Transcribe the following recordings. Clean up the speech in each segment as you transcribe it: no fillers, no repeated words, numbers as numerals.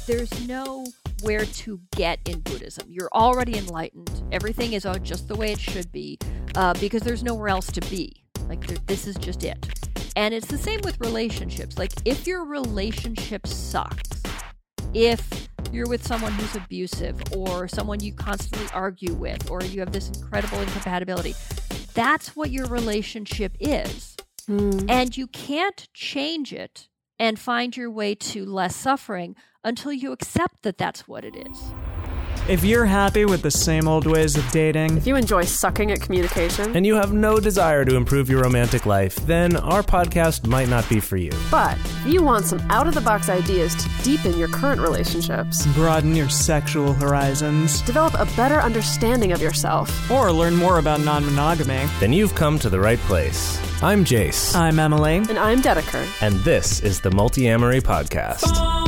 there's no where to get in Buddhism. You're already enlightened. Everything is just the way it should be, because there's nowhere else to be. Like, this is just it. And it's the same with relationships. Like, if your relationship sucks, if you're with someone who's abusive or someone you constantly argue with, or you have this incredible incompatibility, that's what your relationship is. And you can't change it and find your way to less suffering until you accept that that's what it is. If you're happy with the same old ways of dating, if you enjoy sucking at communication, and you have no desire to improve your romantic life, then our podcast might not be for you. But if you want some out-of-the-box ideas to deepen your current relationships, broaden your sexual horizons, develop a better understanding of yourself, or learn more about non-monogamy, then you've come to the right place. I'm Jace. I'm Emily. And I'm Dedeker. And this is the Multi-Amory Podcast.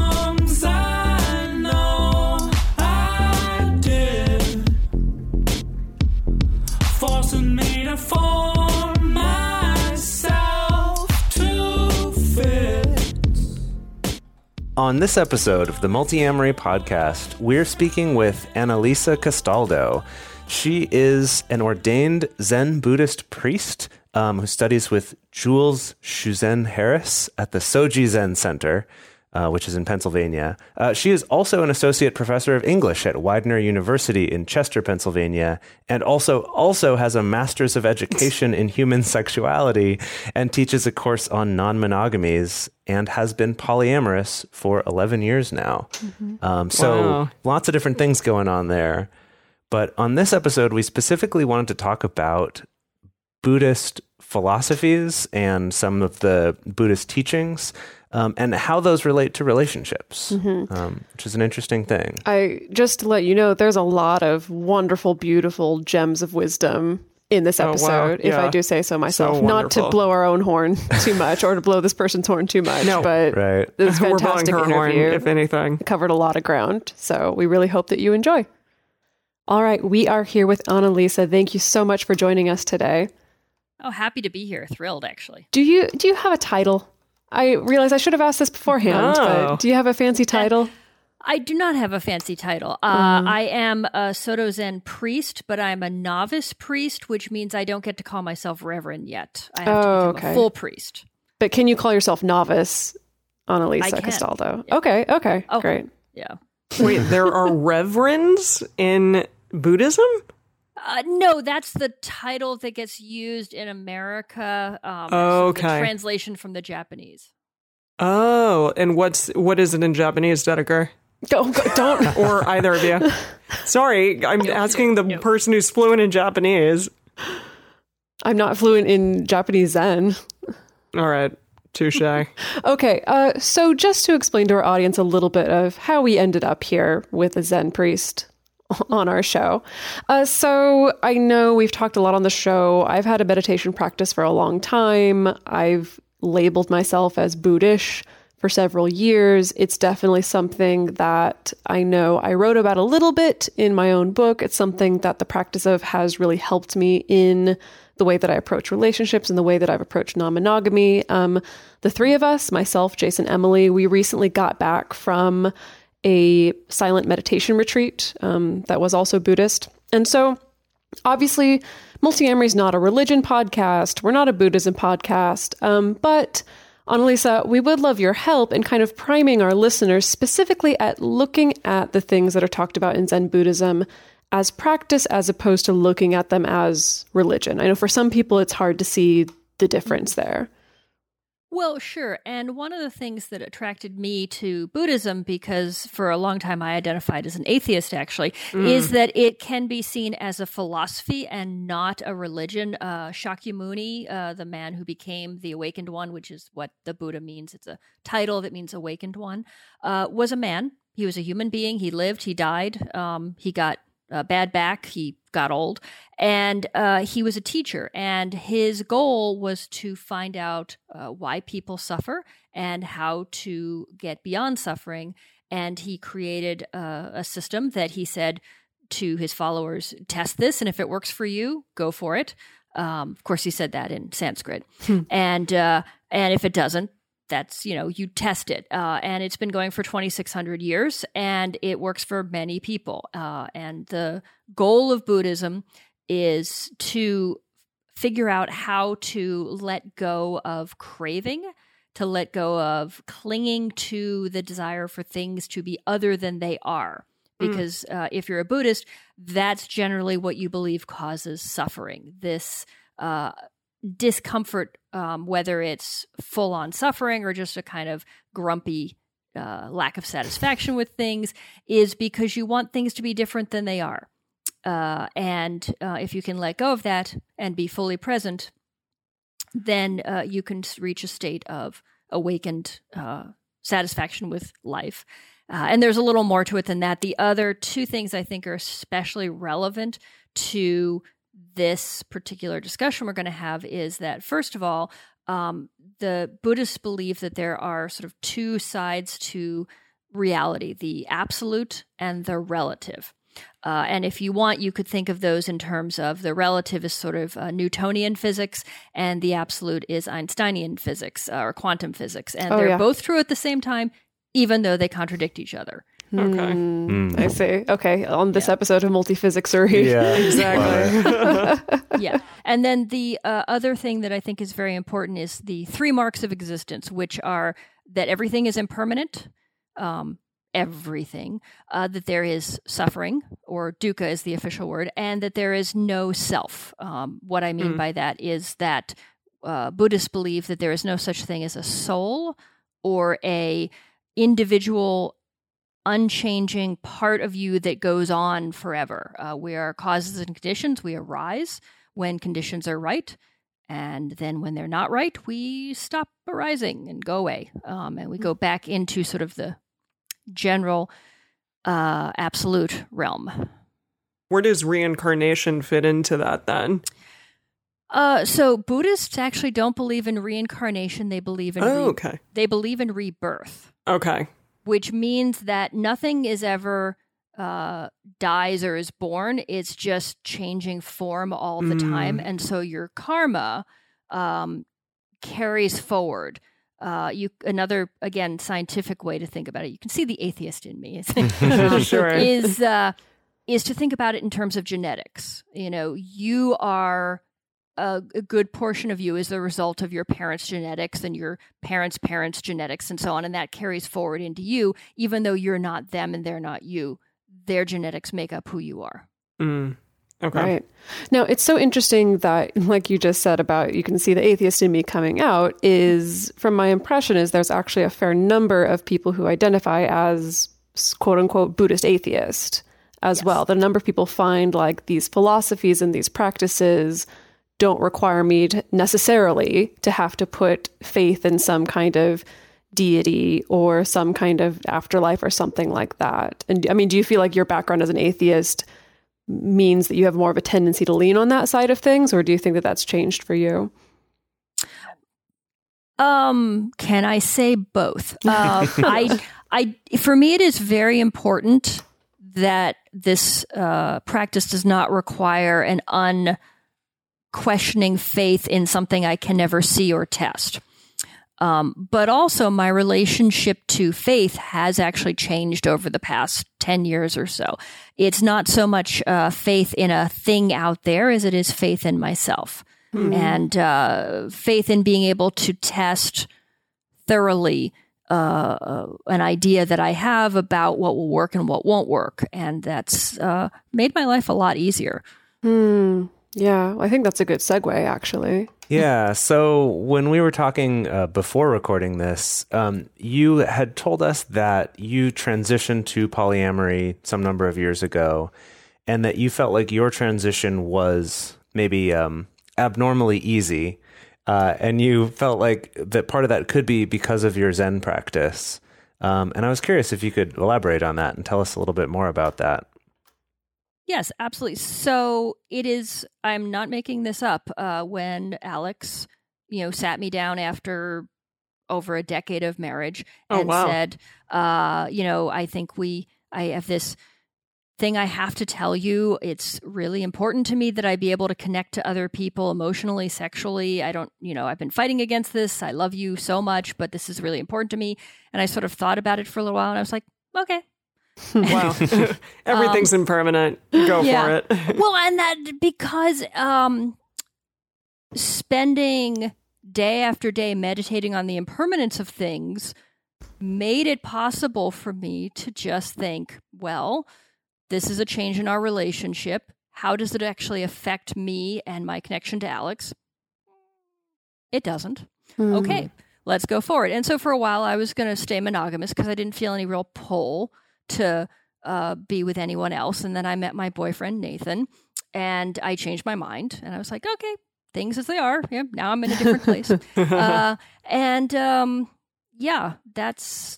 On this episode of the Multi-Amory Podcast, we're speaking with Annalisa Castaldo. She is an ordained Zen Buddhist priest who studies with Jules Shuzen Harris at the Soji Zen Center, which is in Pennsylvania. She is also an associate professor of English at Widener University in Chester, Pennsylvania, and also has a master's of education in human sexuality and teaches a course on non-monogamies and has been polyamorous for 11 years now. So lots of different things going on there. But on this episode, we specifically wanted to talk about Buddhist philosophies and some of the Buddhist teachings, and how those relate to relationships, which is an interesting thing. Just to let you know, there's a lot of wonderful, beautiful gems of wisdom in this episode, if I do say so myself. Not to blow our own horn too much or to blow this person's horn too much, but this fantastic we're blowing her interview, horn, if anything. Covered a lot of ground. So we really hope that you enjoy. All right, we are here with Annalisa. Thank you so much for joining us today. Oh, happy to be here. Thrilled, actually. Do you have a title? I realize I should have asked this beforehand, but do you have a fancy title? I do not have a fancy title. I am a Soto Zen priest, but I'm a novice priest, which means I don't get to call myself reverend yet. I have to become a full priest. But can you call yourself novice, Annalisa Castaldo? Yeah. Okay, great. Yeah. Wait, there are reverends in Buddhism? No, that's the title that gets used in America. The translation from the Japanese. Oh, and what is it in Japanese, Dedeker? Don't. Or either of you. Sorry, I'm asking the person who's fluent in Japanese. I'm not fluent in Japanese Zen. All right. Touche. Okay, so just to explain to our audience a little bit of how we ended up here with a Zen priest on our show. So I know we've talked a lot on the show. I've had a meditation practice for a long time. I've labeled myself as Buddhish for several years. It's definitely something that I know I wrote about a little bit in my own book. It's something that the practice of has really helped me in the way that I approach relationships and the way that I've approached non-monogamy. The three of us, myself, Jason, Emily, we recently got back from a silent meditation retreat that was also Buddhist. And so obviously Multi-Amory is not a religion podcast. We're not a Buddhism podcast. But Annalisa, we would love your help in kind of priming our listeners specifically at looking at the things that are talked about in Zen Buddhism as practice as opposed to looking at them as religion. I know for some people it's hard to see the difference there. Well, sure. And one of the things that attracted me to Buddhism, because for a long time I identified as an atheist, actually, is that it can be seen as a philosophy and not a religion. Shakyamuni, the man who became the Awakened One, which is what the Buddha means, it's a title that means Awakened One, was a man. He was a human being. He lived, he died, he got a bad back, he got old, and he was a teacher, and his goal was to find out why people suffer and how to get beyond suffering. And he created a system that he said to his followers, test this, and if it works for you, go for it. Of course, he said that in Sanskrit. And if it doesn't, that's, you test it. And it's been going for 2,600 years, and it works for many people. And the goal of Buddhism is to figure out how to let go of craving, to let go of clinging to the desire for things to be other than they are. Because if you're a Buddhist, that's generally what you believe causes suffering. This discomfort, whether it's full-on suffering or just a kind of grumpy lack of satisfaction with things, is because you want things to be different than they are. And if you can let go of that and be fully present, then you can reach a state of awakened satisfaction with life. And there's a little more to it than that. The other two things I think are especially relevant to this particular discussion we're going to have is that, first of all, the Buddhists believe that there are sort of two sides to reality, the absolute and the relative. And if you want, you could think of those in terms of the relative is sort of Newtonian physics, and the absolute is Einsteinian physics or quantum physics. And they're both true at the same time, even though they contradict each other. Okay. I see. Okay. On this episode of Multiphysicsery. Yeah, Exactly. Yeah. And then the other thing that I think is very important is the three marks of existence, which are that everything is impermanent, everything, that there is suffering, or dukkha is the official word, and that there is no self. What I mean by that is that Buddhists believe that there is no such thing as a soul or a individual, unchanging part of you that goes on forever. We are causes and conditions. We arise when conditions are right. And then when they're not right, we stop arising and go away. And we go back into sort of the general absolute realm. Where does reincarnation fit into that then? So Buddhists actually don't believe in reincarnation. They believe in they believe in rebirth. Okay. Which means that nothing is ever dies or is born. It's just changing form all the time. And so your karma carries forward. Another, again, scientific way to think about it, you can see the atheist in me, Sure. is to think about it in terms of genetics. You are... A good portion of you is the result of your parents' genetics and your parents' parents' genetics and so on. And that carries forward into you, even though you're not them and they're not you. Their genetics make up who you are. Okay. Right. Now, it's so interesting that, like you just said about, you can see the atheist in me coming out, is, from my impression, is there's actually a fair number of people who identify as quote unquote Buddhist atheist as well. The number of people find like these philosophies and these practices don't require me to necessarily to have to put faith in some kind of deity or some kind of afterlife or something like that. And I mean, do you feel like your background as an atheist means that you have more of a tendency to lean on that side of things, or do you think that that's changed for you? Can I say both? For me, it is very important that this practice does not require an questioning faith in something I can never see or test. But also my relationship to faith has actually changed over the past 10 years or so. It's not so much faith in a thing out there as it is faith in myself. And faith in being able to test thoroughly an idea that I have about what will work and what won't work. And that's made my life a lot easier. Yeah, I think that's a good segue, actually. Yeah, so when we were talking before recording this, you had told us that you transitioned to polyamory some number of years ago, and that you felt like your transition was maybe abnormally easy, and you felt like that part of that could be because of your Zen practice. And I was curious if you could elaborate on that and tell us a little bit more about that. Yes, absolutely. So it is, I'm not making this up, when Alex, sat me down after over a decade of marriage and said, I think I have this thing I have to tell you. It's really important to me that I be able to connect to other people emotionally, sexually. I don't, I've been fighting against this. I love you so much, but this is really important to me. And I sort of thought about it for a little while and I was like, okay. Wow. Everything's impermanent. Go for it. Well, and that because spending day after day meditating on the impermanence of things made it possible for me to just think, well, this is a change in our relationship. How does it actually affect me and my connection to Alex? It doesn't. Okay, let's go forward. And so for a while, I was going to stay monogamous because I didn't feel any real pull to be with anyone else. And then I met my boyfriend, Nathan, and I changed my mind. And I was like, okay, things as they are. Yeah, now I'm in a different place. That's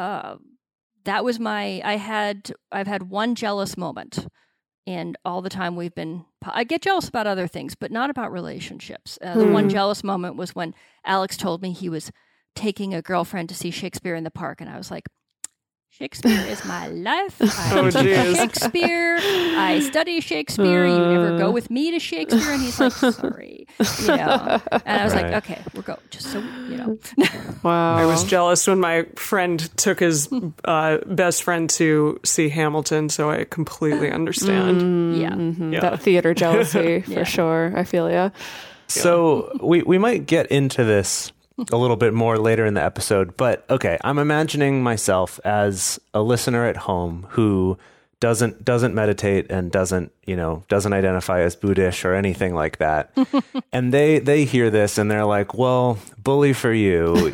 that was I've had one jealous moment in all the time I get jealous about other things, but not about relationships. The one jealous moment was when Alex told me he was taking a girlfriend to see Shakespeare in the park. And I was like, Shakespeare is my life. I teach Shakespeare. I study Shakespeare. You never go with me to Shakespeare. And he's like, sorry. And I was like, okay, we'll go. Just so you know. Wow. I was jealous when my friend took his best friend to see Hamilton, so I completely understand. Yeah. That theater jealousy, for sure. I feel ya. So we might get into this a little bit more later in the episode, but okay, I'm imagining myself as a listener at home who doesn't meditate and doesn't identify as Buddhist or anything like that. And they hear this and they're like, well, bully for you,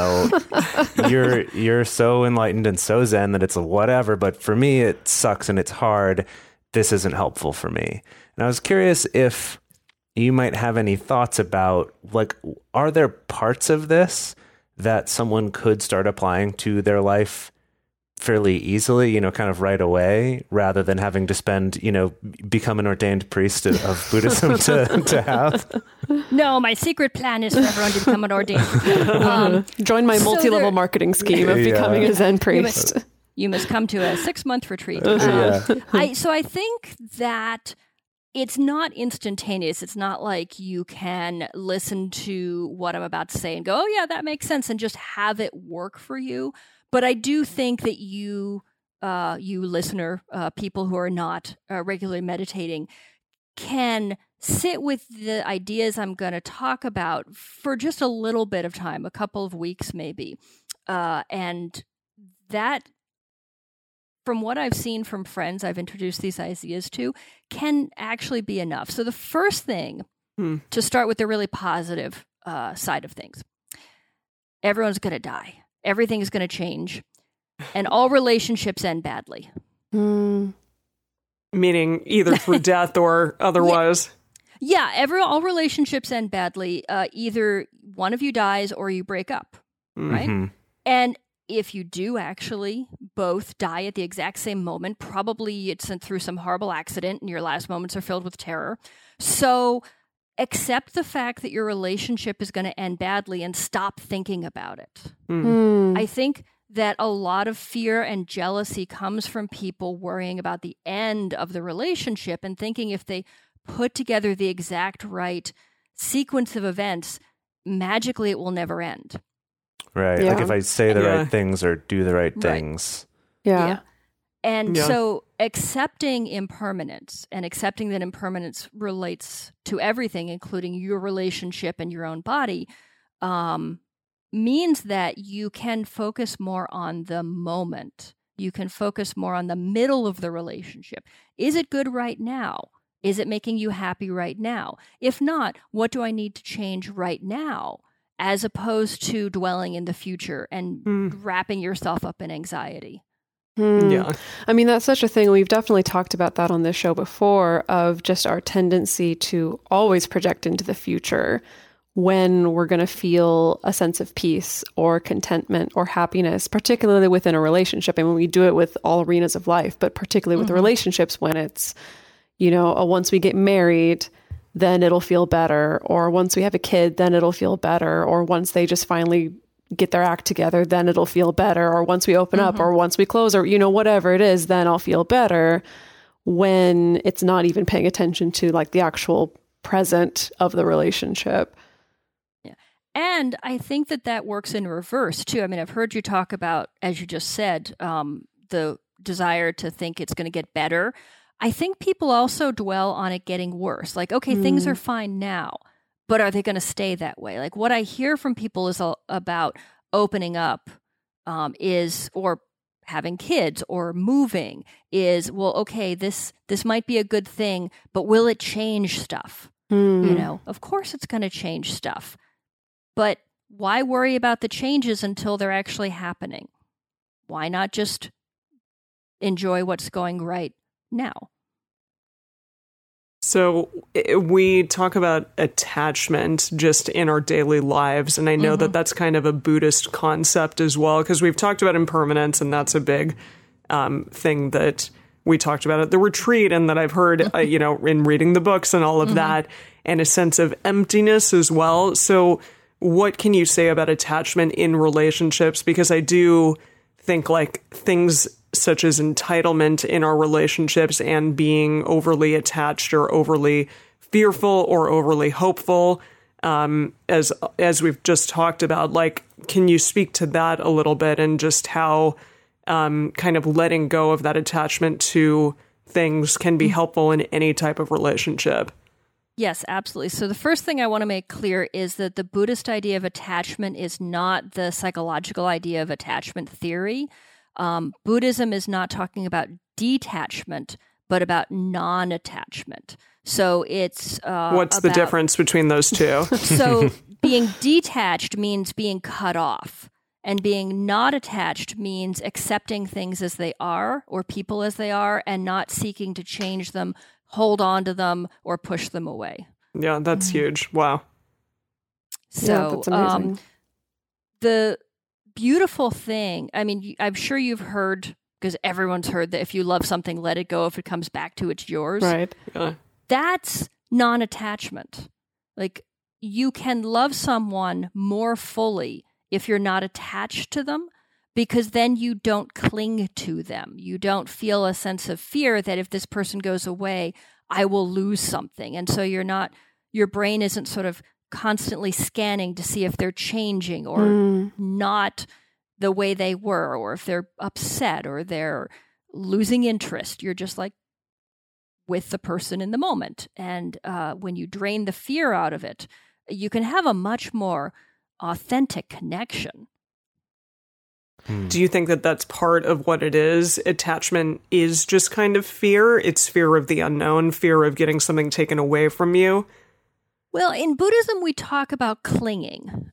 you're so enlightened and so zen that it's a whatever, but for me it sucks and it's hard. This isn't helpful for me. And I was curious if you might have any thoughts about, like, are there parts of this that someone could start applying to their life fairly easily, kind of right away, rather than having to spend, become an ordained priest of Buddhism to have? No, my secret plan is for everyone to become an ordained. Join my multi-level marketing scheme of becoming a Zen priest. You must come to a 6-month retreat. So I think that it's not instantaneous. It's not like you can listen to what I'm about to say and go, oh, yeah, that makes sense, and just have it work for you. But I do think that you listener, people who are not regularly meditating, can sit with the ideas I'm going to talk about for just a little bit of time, a couple of weeks maybe. And that, from what I've seen from friends I've introduced these ideas to, can actually be enough. So the first thing, to start with the really positive side of things, everyone's going to die. Everything is going to change. And all relationships end badly. Meaning either through death or otherwise? Yeah, all relationships end badly. Either one of you dies or you break up, right? And if you do actually both die at the exact same moment, probably it's through some horrible accident and your last moments are filled with terror. So accept the fact that your relationship is going to end badly and stop thinking about it. I think that a lot of fear and jealousy comes from people worrying about the end of the relationship and thinking if they put together the exact right sequence of events, magically it will never end. Right. Yeah. Like if I say the right things or do the right things. Yeah. And so accepting impermanence and accepting that impermanence relates to everything, including your relationship and your own body, means that you can focus more on the moment. You can focus more on the middle of the relationship. Is it good right now? Is it making you happy right now? If not, what do I need to change right now? As opposed to dwelling in the future and wrapping yourself up in anxiety. Yeah. I mean, that's such a thing. We've definitely talked about that on this show before, of just our tendency to always project into the future when we're going to feel a sense of peace or contentment or happiness, particularly within a relationship. And when we do it with all arenas of life, but particularly with relationships, when it's, once we get married, then it'll feel better. Or once we have a kid, then it'll feel better. Or once they just finally get their act together, then it'll feel better. Or once we open up, or once we close, or, whatever it is, then I'll feel better. when it's not even paying attention to like the actual present of the relationship. Yeah. And I think that works in reverse too. I mean, I've heard you talk about, as you just said, the desire to think it's going to get better. I think people also dwell on it getting worse. Like, okay, things are fine now, but are they going to stay that way? Like what I hear from people is about opening up or having kids or moving is, well, okay, this might be a good thing, but will it change stuff? You know, of course it's going to change stuff, but why worry about the changes until they're actually happening? Why not just enjoy what's going right now? So we talk about attachment just in our daily lives, and I know that that's kind of a Buddhist concept as well, because we've talked about impermanence, and that's a big thing that we talked about at the retreat, and that I've heard, in reading the books and all of that, and a sense of emptiness as well. So what can you say about attachment in relationships? Because I do think like things such as entitlement in our relationships and being overly attached or overly fearful or overly hopeful, as we've just talked about, like, can you speak to that a little bit and just how kind of letting go of that attachment to things can be helpful in any type of relationship? Yes, absolutely. So the first thing I want to make clear is that the Buddhist idea of attachment is not the psychological idea of attachment theory. Buddhism is not talking about detachment, but about non-attachment. So it's what's the difference between those two? So being detached means being cut off, and being not attached means accepting things as they are or people as they are and not seeking to change them, hold on to them, or push them away. Yeah, that's huge. Wow. So yeah, that's amazing. The beautiful thing, I mean, I'm sure you've heard, because everyone's heard that if you love something, let it go. If it comes back to it's yours. Right. Yeah. That's non-attachment. Like, you can love someone more fully if you're not attached to them, because then you don't cling to them. You don't feel a sense of fear that if this person goes away, I will lose something. And so your brain isn't sort of constantly scanning to see if they're changing or not the way they were, or if they're upset or they're losing interest. You're just like with the person in the moment. And when you drain the fear out of it, you can have a much more authentic connection. Do you think that that's part of what it is? Attachment is just kind of fear. It's fear of the unknown, fear of getting something taken away from you. Well, in Buddhism, we talk about clinging.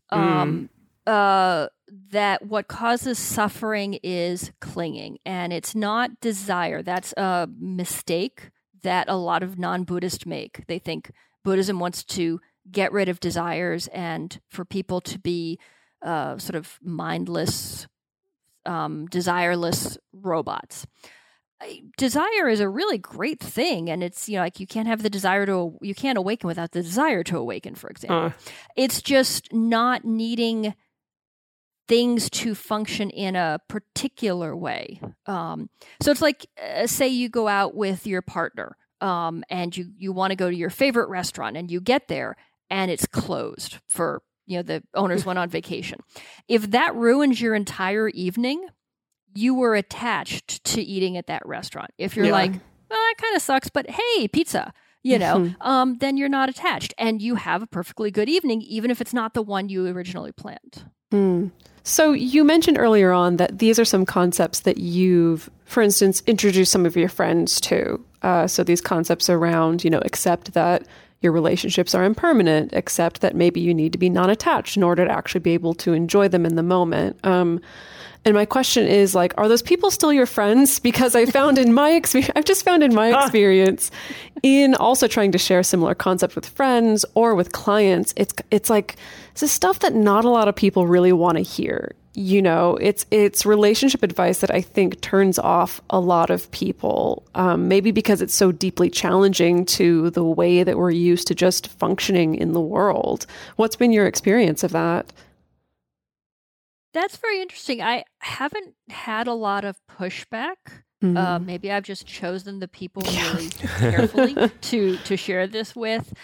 That what causes suffering is clinging, and it's not desire. That's a mistake that a lot of non-Buddhists make. They think Buddhism wants to get rid of desires and for people to be sort of mindless, desireless robots. Desire is a really great thing, and it's, like you can't have the desire you can't awaken without the desire to awaken, for example. It's just not needing things to function in a particular way. So it's like, say you go out with your partner, and you want to go to your favorite restaurant, and you get there and it's closed for, the owners went on vacation. If that ruins your entire evening, you were attached to eating at that restaurant. If you're like, well, that kind of sucks, but hey, pizza, then you're not attached, and you have a perfectly good evening, even if it's not the one you originally planned. So you mentioned earlier on that these are some concepts that you've, for instance, introduced some of your friends to. So these concepts around, accept that your relationships are impermanent, accept that maybe you need to be non-attached in order to actually be able to enjoy them in the moment. And my question is, like, are those people still your friends? Because I found in my experience, I've just found in my experience, in also trying to share a similar concept with friends or with clients, it's like, it's stuff that not a lot of people really want to hear. It's relationship advice that I think turns off a lot of people, maybe because it's so deeply challenging to the way that we're used to just functioning in the world. What's been your experience of that? That's very interesting. I haven't had a lot of pushback Maybe I've just chosen the people really carefully to share this with.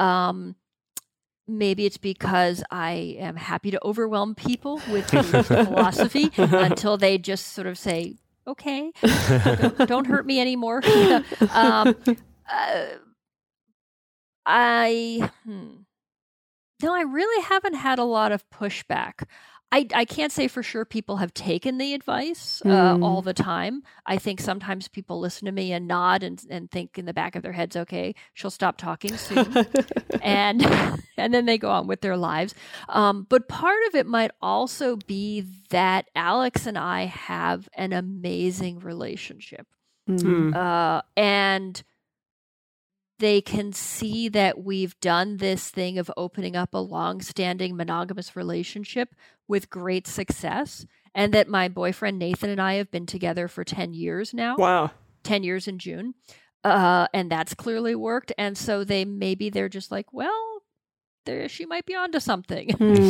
Maybe it's because I am happy to overwhelm people with philosophy until they just sort of say, okay, don't hurt me anymore. No, I really haven't had a lot of pushback. I can't say for sure people have taken the advice all the time. I think sometimes people listen to me and nod and think in the back of their heads, okay, she'll stop talking soon. and then they go on with their lives. But part of it might also be that Alex and I have an amazing relationship. And they can see that we've done this thing of opening up a long-standing monogamous relationship with great success, and that my boyfriend Nathan and I have been together for 10 years now. Wow. 10 years in June. And that's clearly worked. And so they're just like, well, she might be onto something.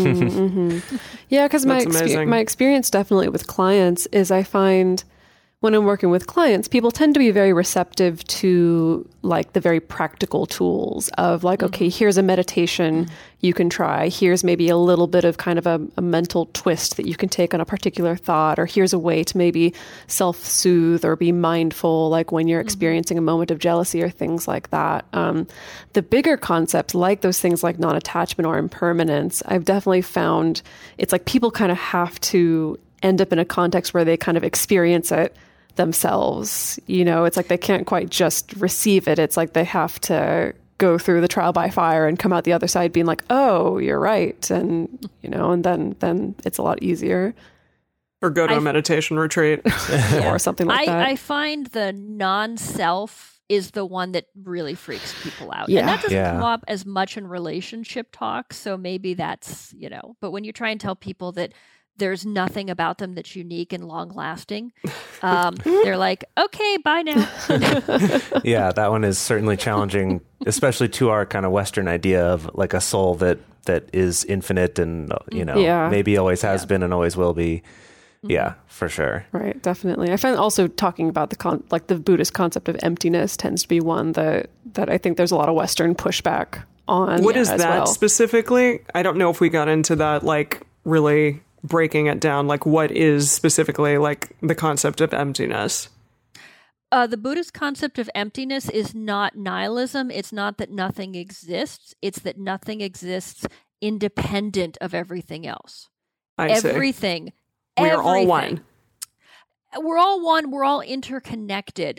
Yeah, because my experience definitely with clients is I find when I'm working with clients, people tend to be very receptive to like the very practical tools of like, okay, here's a meditation you can try. Here's maybe a little bit of kind of a mental twist that you can take on a particular thought, or here's a way to maybe self-soothe or be mindful, like when you're experiencing a moment of jealousy or things like that. The bigger concepts, like those things like non-attachment or impermanence, I've definitely found it's like people kind of have to end up in a context where they kind of experience it themselves. You know, it's like they can't quite just receive it. It's like they have to go through the trial by fire and come out the other side being like, oh, you're right. And, you know, and then it's a lot easier. Or go to a meditation retreat. Or something like that. I find the non-self is the one that really freaks people out. Yeah. And that doesn't come up as much in relationship talk. So maybe that's, you know, but when you try and tell people that there's nothing about them that's unique and long lasting, they're like, okay, bye now. Yeah, that one is certainly challenging, especially to our kind of Western idea of like a soul that is infinite and, you know, maybe always has been and always will be. Yeah, for sure. Right, definitely. I find also talking about the Buddhist concept of emptiness tends to be one that I think there's a lot of Western pushback on. What is that specifically? I don't know if we got into that, like really breaking it down, like what is specifically like the concept of emptiness? The Buddhist concept of emptiness is not nihilism. It's not that nothing exists. It's that nothing exists independent of everything else. Everything. We are all one. We're all one. We're all interconnected.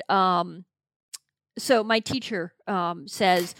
So my teacher says,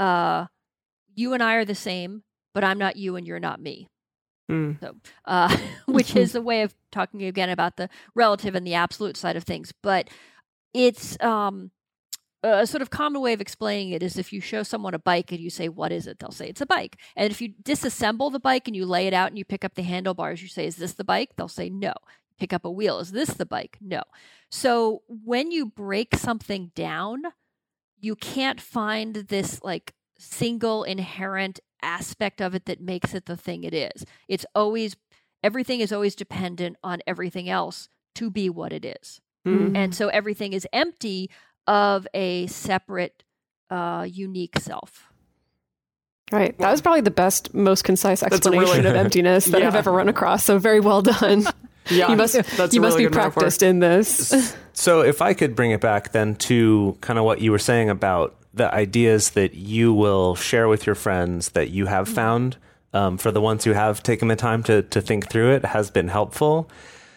you and I are the same, but I'm not you and you're not me. So, which is a way of talking again about the relative and the absolute side of things. But it's a sort of common way of explaining it is if you show someone a bike and you say, what is it? They'll say it's a bike. And if you disassemble the bike and you lay it out and you pick up the handlebars, you say, is this the bike? They'll say no. Pick up a wheel. Is this the bike? No. So when you break something down, you can't find this like single inherent aspect of it that makes it the thing it is. Everything is always dependent on everything else to be what it is. And so everything is empty of a separate, unique self. Right. That was probably the best, most concise explanation of emptiness that I've ever run across. So very well done. Yeah, you must be practiced in this. So if I could bring it back then to kind of what you were saying about the ideas that you will share with your friends that you have found, for the ones who have taken the time to think through it, has been helpful.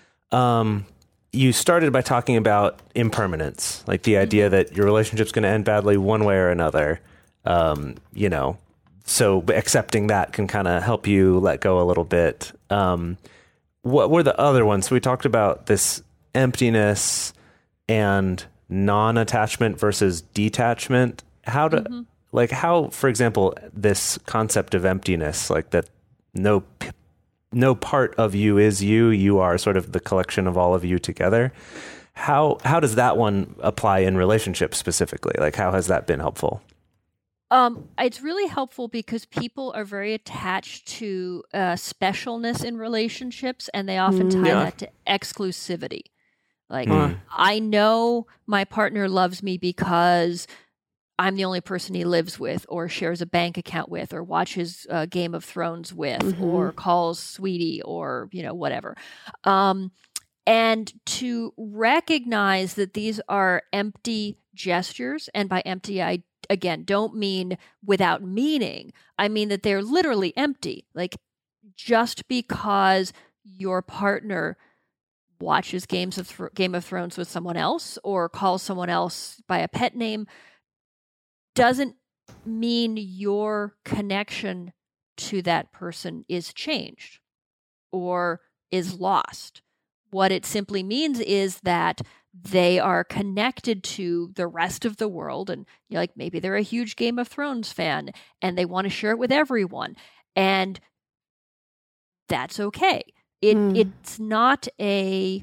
You started by talking about impermanence, like the idea that your relationship's going to end badly one way or another. You know, so accepting that can kind of help you let go a little bit. What were the other ones? So we talked about this emptiness and non-attachment versus detachment. How, for example, this concept of emptiness, like that no part of you is you. You are sort of the collection of all of you together. How does that one apply in relationships specifically? Like, how has that been helpful? It's really helpful because people are very attached to specialness in relationships, and they often tie that to exclusivity. Like, I know my partner loves me because I'm the only person he lives with or shares a bank account with or watches Game of Thrones with or calls sweetie or, whatever. And to recognize that these are empty gestures, and by empty, I, again, don't mean without meaning. I mean that they're literally empty. Like, just because your partner watches Game of Thrones with someone else or calls someone else by a pet name doesn't mean your connection to that person is changed or is lost. What it simply means is that they are connected to the rest of the world, and like maybe they're a huge Game of Thrones fan and they want to share it with everyone, and that's okay. It's not a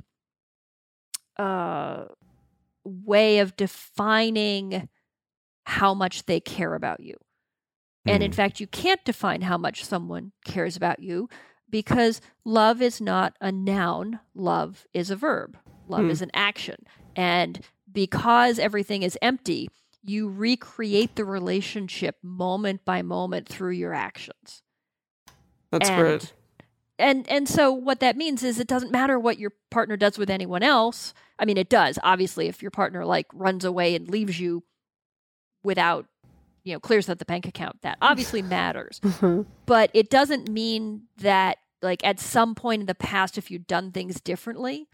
way of defining how much they care about you. And in fact, you can't define how much someone cares about you because love is not a noun. Love is a verb. Love is an action. And because everything is empty, you recreate the relationship moment by moment through your actions. That's great. And so what that means is it doesn't matter what your partner does with anyone else. I mean, it does. Obviously, if your partner like runs away and leaves you without, clears out the bank account, that obviously matters. But it doesn't mean that like at some point in the past, if you'd done things differently,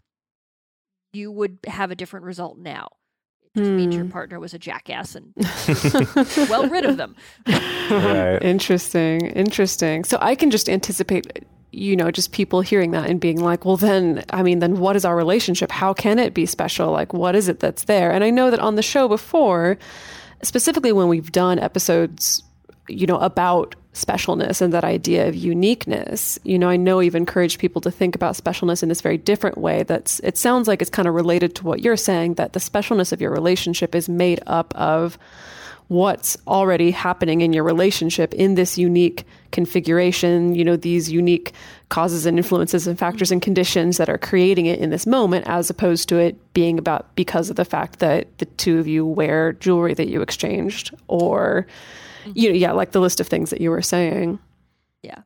you would have a different result now. It just means your partner was a jackass and well rid of them. Right. Interesting. So I can just anticipate, just people hearing that and being like, well, then what is our relationship? How can it be special? Like, what is it that's there? And I know that on the show before, specifically when we've done episodes, about specialness and that idea of uniqueness, I know we've encouraged people to think about specialness in this very different way. It sounds like it's kind of related to what you're saying, that the specialness of your relationship is made up of what's already happening in your relationship in this unique configuration, these unique causes and influences and factors and conditions that are creating it in this moment, as opposed to it being about because of the fact that the two of you wear jewelry that you exchanged or, like the list of things that you were saying. Yeah.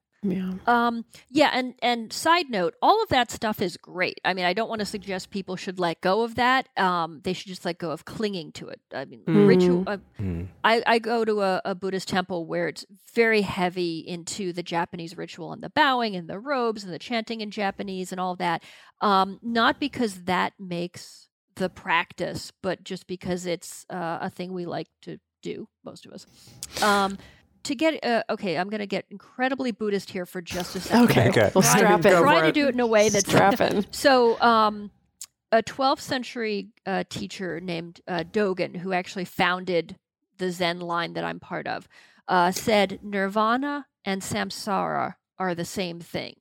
Yeah. And side note, all of that stuff is great. I mean, I don't want to suggest people should let go of that. They should just let go of clinging to it. I mean, ritual. I go to a Buddhist temple where it's very heavy into the Japanese ritual and the bowing and the robes and the chanting in Japanese and all of that. Not because that makes the practice, but just because it's a thing we like to do, most of us. To get okay, I'm going to get incredibly Buddhist here for just a second. Okay. We'll strap it. Try to do it in a way that's strapping. So, a 12th century teacher named Dogen, who actually founded the Zen line that I'm part of, said nirvana and samsara are the same thing.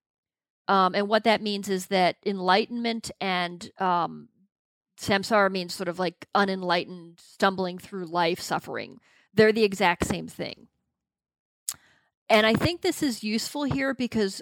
And what that means is that enlightenment and samsara means sort of like unenlightened, stumbling through life, suffering. They're the exact same thing. And I think this is useful here because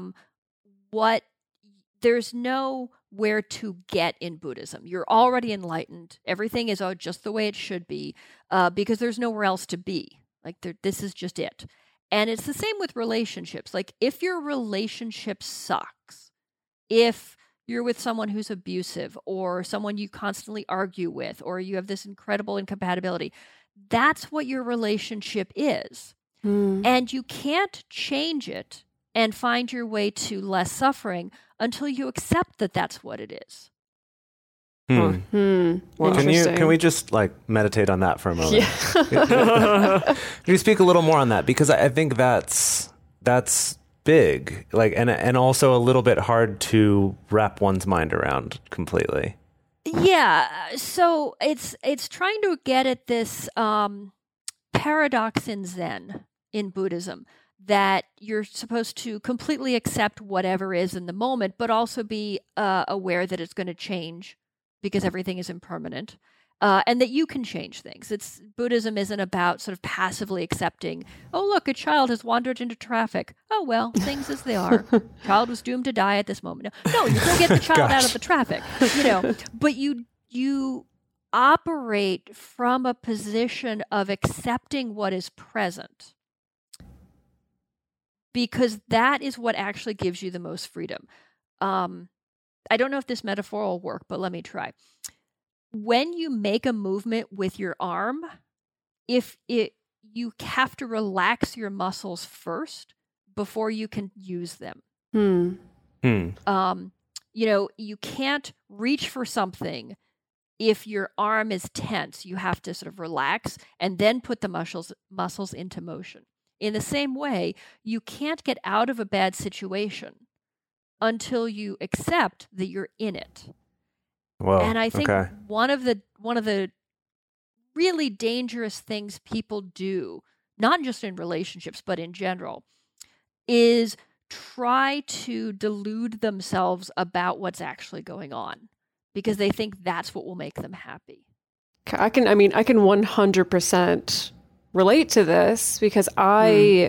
there's nowhere to get in Buddhism. You're already enlightened. Everything is just the way it should be because there's nowhere else to be. Like this is just it. And it's the same with relationships. Like if your relationship sucks, if you're with someone who's abusive or someone you constantly argue with, or you have this incredible incompatibility, that's what your relationship is. And you can't change it and find your way to less suffering until you accept that that's what it is. Can we just meditate on that for a moment? Yeah. Can you speak a little more on that? Because I think that's big, and also a little bit hard to wrap one's mind around completely. Yeah, so it's trying to get at this paradox in Zen, in Buddhism, that you're supposed to completely accept whatever is in the moment, but also be aware that it's going to change because everything is impermanent. and that you can change things. Buddhism isn't about sort of passively accepting, oh, look, a child has wandered into traffic. Oh, well, things as they are. Child was doomed to die at this moment. No, you go get the child out of the traffic, but you operate from a position of accepting what is present, because that is what actually gives you the most freedom. I don't know if this metaphor will work, but let me try. When you make a movement with your arm, you have to relax your muscles first before you can use them. You can't reach for something if your arm is tense. You have to sort of relax and then put the muscles into motion. In the same way, you can't get out of a bad situation until you accept that you're in it. Whoa, and I think one of the really dangerous things people do, not just in relationships, but in general, is try to delude themselves about what's actually going on, because they think that's what will make them happy. I can 100% relate to this, because I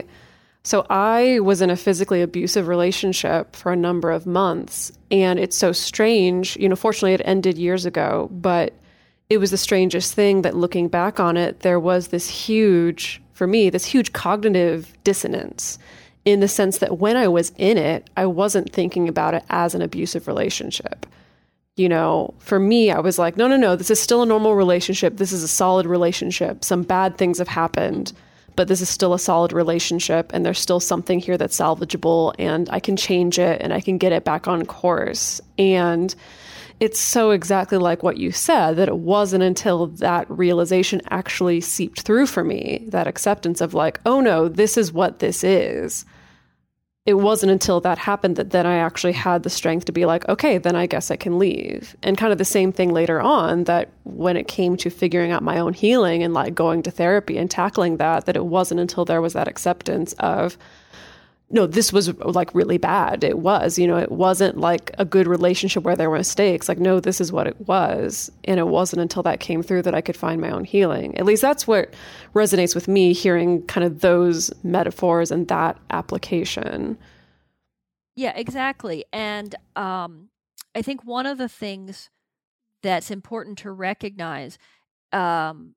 was in a physically abusive relationship for a number of months, and it's so strange. Fortunately it ended years ago, but it was the strangest thing that, looking back on it, there was this huge cognitive dissonance, in the sense that when I was in it, I wasn't thinking about it as an abusive relationship. For me, I was like, no, this is still a normal relationship. This is a solid relationship. Some bad things have happened, but this is still a solid relationship, and there's still something here that's salvageable, and I can change it, and I can get it back on course. And it's so exactly like what you said, that it wasn't until that realization actually seeped through for me, that acceptance of like, oh no, this is what this is. It wasn't until that happened that then I actually had the strength to be like, okay, then I guess I can leave. And kind of the same thing later on, that when it came to figuring out my own healing and like going to therapy and tackling that it wasn't until there was that acceptance of, no, this was like really bad. It was, it wasn't like a good relationship where there were mistakes. Like, no, this is what it was. And it wasn't until that came through that I could find my own healing. At least that's what resonates with me, hearing kind of those metaphors and that application. Yeah, exactly. And I think one of the things that's important to recognize about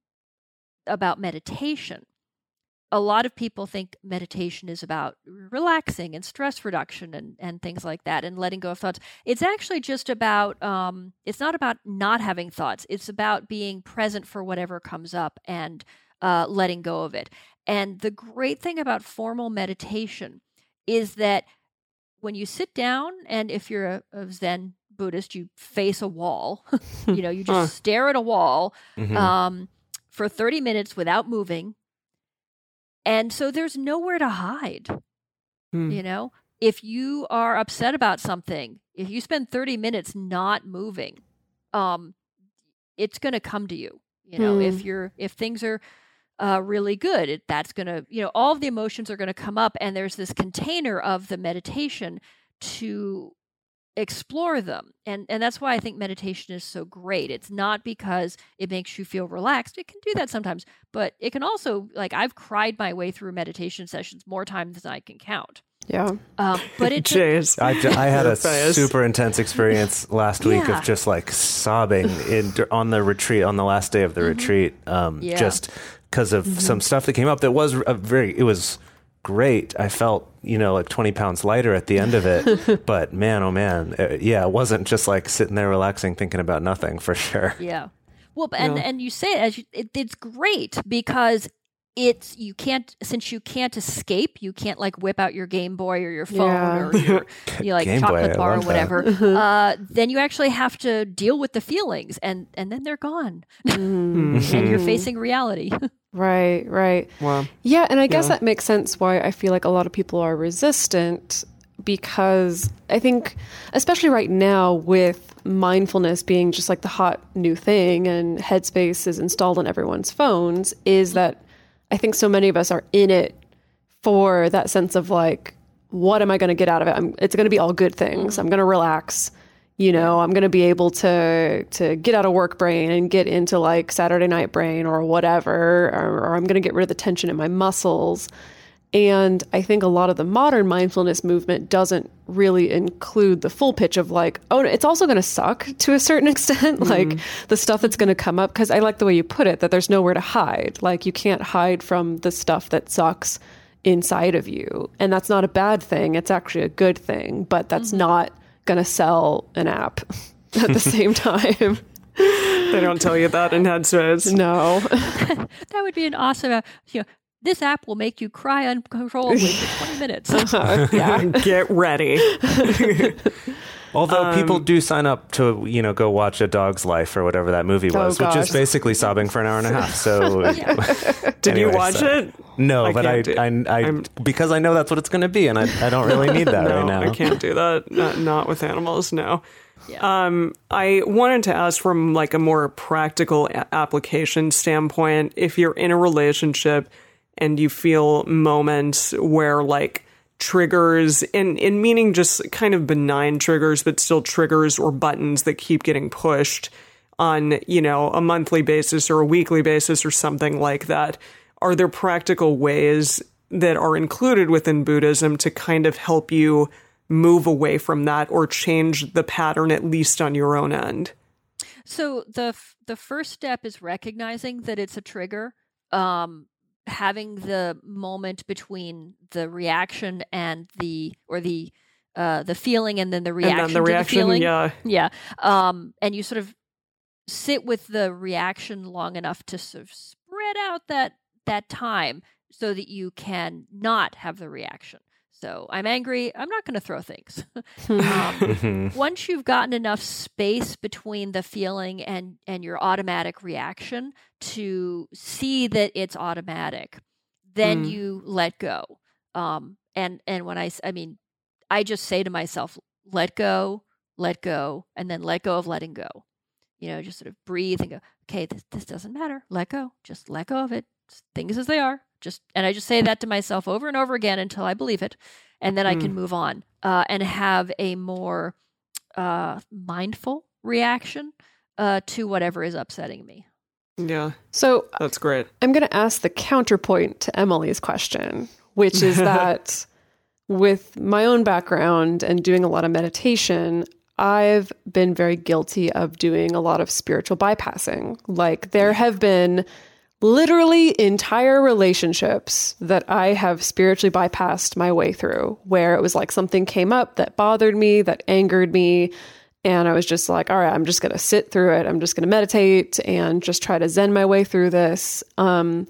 meditation, a lot of people think meditation is about relaxing and stress reduction and things like that, and letting go of thoughts. It's actually just about, it's not about not having thoughts. It's about being present for whatever comes up and letting go of it. And the great thing about formal meditation is that when you sit down, and if you're a Zen Buddhist, you face a wall, you just stare at a wall for 30 minutes without moving. And so there's nowhere to hide. If you are upset about something, if you spend 30 minutes not moving, it's going to come to you. If things are really good, that's going to, all of the emotions are going to come up, and there's this container of the meditation to explore them. And that's why I think meditation is so great. It's not because it makes you feel relaxed. It can do that sometimes, but it can also, like, I've cried my way through meditation sessions more times than I can count. Yeah. But it's I had a super intense experience last week of just like sobbing on the retreat, on the last day of the retreat, just because of some stuff that came up that was it was great. I felt, like 20 pounds lighter at the end of it, but man, oh man. It wasn't just like sitting there relaxing, thinking about nothing, for sure. Yeah. Well, and you say it's great because you can't escape, you can't like whip out your Game Boy or your phone or your like chocolate bar or whatever. Then you actually have to deal with the feelings, and then they're gone, and you're facing reality. Right. Wow. Yeah, and I guess that makes sense why I feel like a lot of people are resistant, because I think, especially right now with mindfulness being just like the hot new thing, and Headspace is installed on everyone's phones, is that I think so many of us are in it for that sense of like, what am I going to get out of it? It's going to be all good things. I'm going to relax. You know, I'm going to be able to get out of work brain and get into like Saturday night brain or whatever, or I'm going to get rid of the tension in my muscles. And I think a lot of the modern mindfulness movement doesn't really include the full pitch of like, oh, it's also going to suck to a certain extent, like the stuff that's going to come up. Because I like the way you put it, that there's nowhere to hide. Like you can't hide from the stuff that sucks inside of you. And that's not a bad thing. It's actually a good thing, but that's not going to sell an app at the same time. They don't tell you that in headsets. No. That would be an awesome, this app will make you cry uncontrollably for 20 minutes. Yeah. Get ready. Although people do sign up to, go watch A Dog's Life or whatever that movie was, which is basically sobbing for an hour and a half. So, Did you watch it? No, but I because I know that's what it's going to be, and I don't really need that right now. I can't do that. Not with animals. No. Yeah. I wanted to ask from like a more practical application standpoint, if you're in a relationship and you feel moments where like triggers, and meaning just kind of benign triggers, but still triggers or buttons that keep getting pushed on, a monthly basis or a weekly basis or something like that. Are there practical ways that are included within Buddhism to kind of help you move away from that or change the pattern, at least on your own end? So the first step is recognizing that it's a trigger. Having the moment between the reaction and the feeling, and then the reaction, and then the reaction, to the feeling. yeah. And you sort of sit with the reaction long enough to sort of spread out that time so that you can not have the reaction. So I'm angry, I'm not going to throw things. Once you've gotten enough space between the feeling and your automatic reaction to see that it's automatic, then you let go. And when I just say to myself, let go, and then let go of letting go. Just sort of breathe and go, okay, this doesn't matter. Let go. Just let go of it. Things as they are. And I just say that to myself over and over again until I believe it. And then I can move on and have a more mindful reaction to whatever is upsetting me. Yeah. So that's great. I'm going to ask the counterpoint to Emily's question, which is that with my own background and doing a lot of meditation, I've been very guilty of doing a lot of spiritual bypassing. Like there have been literally entire relationships that I have spiritually bypassed my way through, where it was like something came up that bothered me, that angered me. And I was just like, all right, I'm just going to sit through it. I'm just going to meditate and just try to zen my way through this. And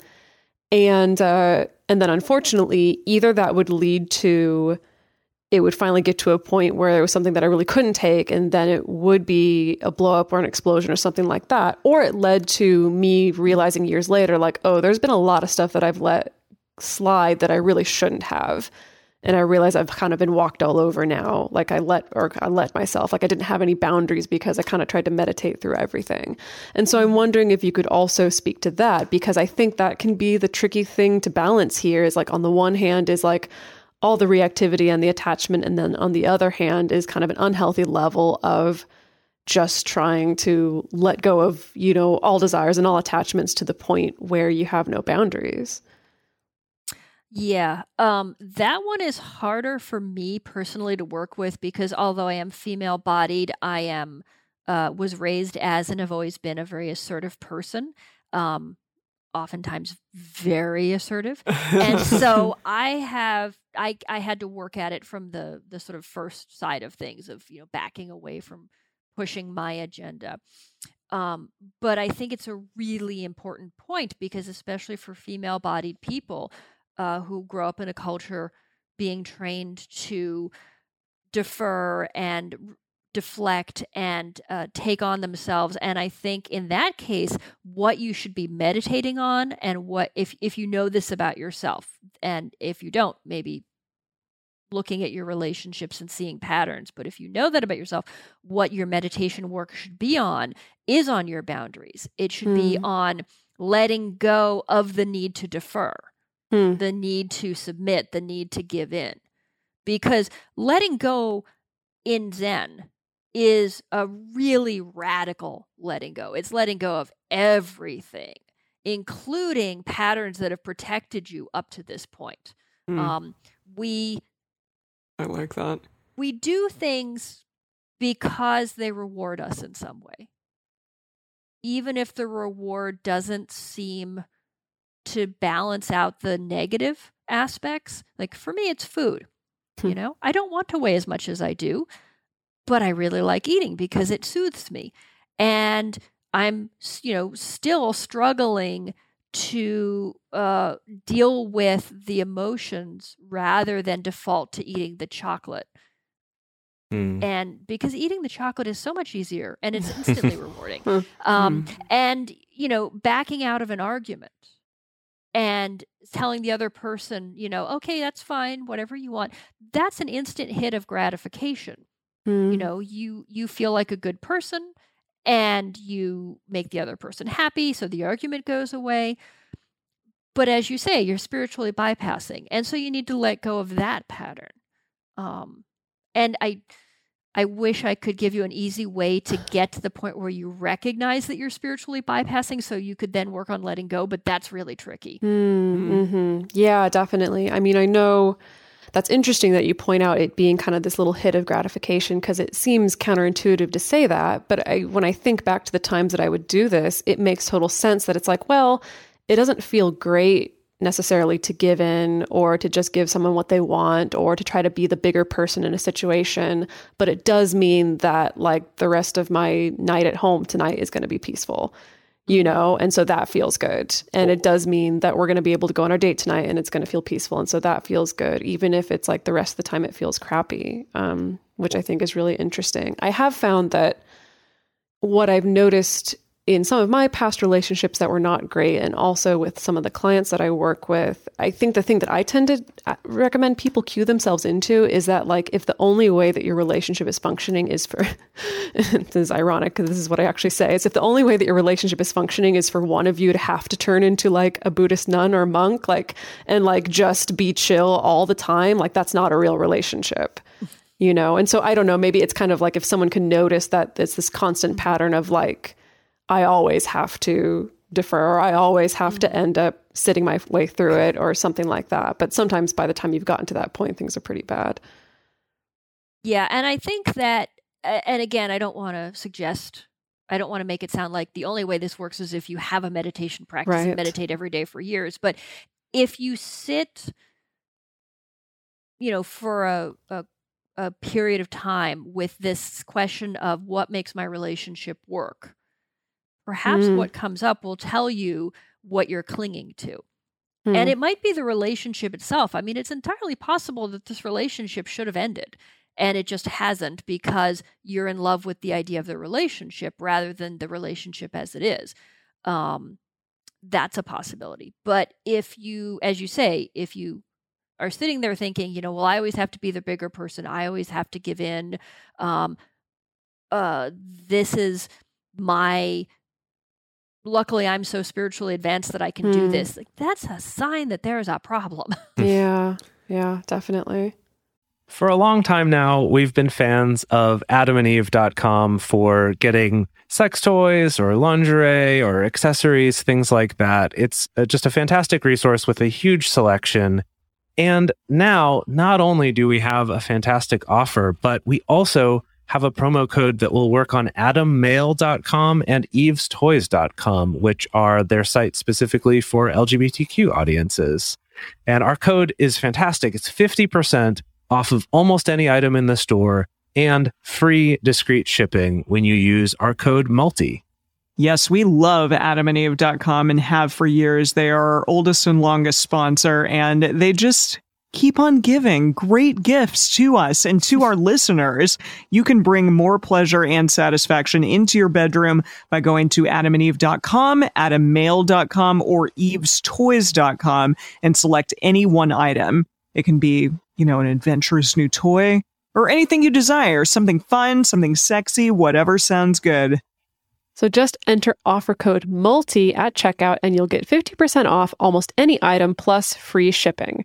then unfortunately, either that would lead to, it would finally get to a point where there was something that I really couldn't take, and then it would be a blow up or an explosion or something like that. Or it led to me realizing years later, like, oh, there's been a lot of stuff that I've let slide that I really shouldn't have. And I realize I've kind of been walked all over now. Like I let myself, like I didn't have any boundaries because I kind of tried to meditate through everything. And so I'm wondering if you could also speak to that, because I think that can be the tricky thing to balance here is like, on the one hand is like all the reactivity and the attachment. And then on the other hand is kind of an unhealthy level of just trying to let go of, all desires and all attachments to the point where you have no boundaries. Yeah, that one is harder for me personally to work with because although I am female-bodied, I am was raised as and have always been a very assertive person, oftentimes very assertive, and so I had to work at it from the sort of first side of things of backing away from pushing my agenda. But I think it's a really important point because especially for female-bodied people. Who grow up in a culture being trained to defer and deflect and take on themselves. And I think in that case, what you should be meditating on and what if you know this about yourself, and if you don't, maybe looking at your relationships and seeing patterns. But if you know that about yourself, what your meditation work should be on is on your boundaries. It should be on letting go of the need to defer. The need to submit, the need to give in. Because letting go in Zen is a really radical letting go. It's letting go of everything, including patterns that have protected you up to this point. I like that. We do things because they reward us in some way, even if the reward doesn't seem to balance out the negative aspects. Like for me, it's food. I don't want to weigh as much as I do, but I really like eating because it soothes me. And I'm, still struggling to deal with the emotions rather than default to eating the chocolate. And because eating the chocolate is so much easier and it's instantly rewarding. And, backing out of an argument and telling the other person, okay, that's fine, whatever you want, that's an instant hit of gratification. You feel like a good person and you make the other person happy, so the argument goes away. But as you say, you're spiritually bypassing. And so you need to let go of that pattern. And I wish I could give you an easy way to get to the point where you recognize that you're spiritually bypassing so you could then work on letting go, but that's really tricky. Yeah, definitely. I mean, I know that's interesting that you point out it being kind of this little hit of gratification because it seems counterintuitive to say that. But when I think back to the times that I would do this, it makes total sense that it's like, well, it doesn't feel great necessarily to give in or to just give someone what they want or to try to be the bigger person in a situation. But it does mean that like the rest of my night at home tonight is going to be peaceful, and so that feels good. And it does mean that we're going to be able to go on our date tonight and it's going to feel peaceful. And so that feels good, even if it's like the rest of the time it feels crappy, which I think is really interesting. I have found that what I've noticed in some of my past relationships that were not great, and also with some of the clients that I work with, I think the thing that I tend to recommend people cue themselves into is that, like, if the only way that your relationship is functioning is for, this is ironic because this is what I actually say, is if the only way that your relationship is functioning is for one of you to have to turn into like a Buddhist nun or monk, and just be chill all the time, like that's not a real relationship. And so I don't know, maybe it's kind of like if someone can notice that it's this constant pattern of like, I always have to defer, or I always have to end up sitting my way through it or something like that. But sometimes by the time you've gotten to that point, things are pretty bad. Yeah. And I think that, and again, I don't want to make it sound like the only way this works is if you have a meditation practice and meditate every day for years. But if you sit, for a period of time with this question of what makes my relationship work, perhaps what comes up will tell you what you're clinging to. And it might be the relationship itself. I mean, it's entirely possible that this relationship should have ended and it just hasn't because you're in love with the idea of the relationship rather than the relationship as it is. That's a possibility. But if you, as you say, if you are sitting there thinking, well, I always have to be the bigger person, I always have to give in, this is my... luckily I'm so spiritually advanced that I can do this. Like, that's a sign that there is a problem. Yeah, definitely. For a long time now, we've been fans of adamandeve.com for getting sex toys or lingerie or accessories, things like that. It's just a fantastic resource with a huge selection. And now, not only do we have a fantastic offer, but we also have a promo code that will work on adammail.com and evestoys.com, which are their sites specifically for LGBTQ audiences. And our code is fantastic. It's 50% off of almost any item in the store and free discreet shipping when you use our code MULTI. Yes, we love adamandeve.com and have for years. They are our oldest and longest sponsor, and they just keep on giving great gifts to us and to our listeners. You can bring more pleasure and satisfaction into your bedroom by going to adamandeve.com, adammail.com, or evestoys.com and select any one item. It can be, an adventurous new toy or anything you desire, something fun, something sexy, whatever sounds good. So just enter offer code MULTI at checkout and you'll get 50% off almost any item plus free shipping.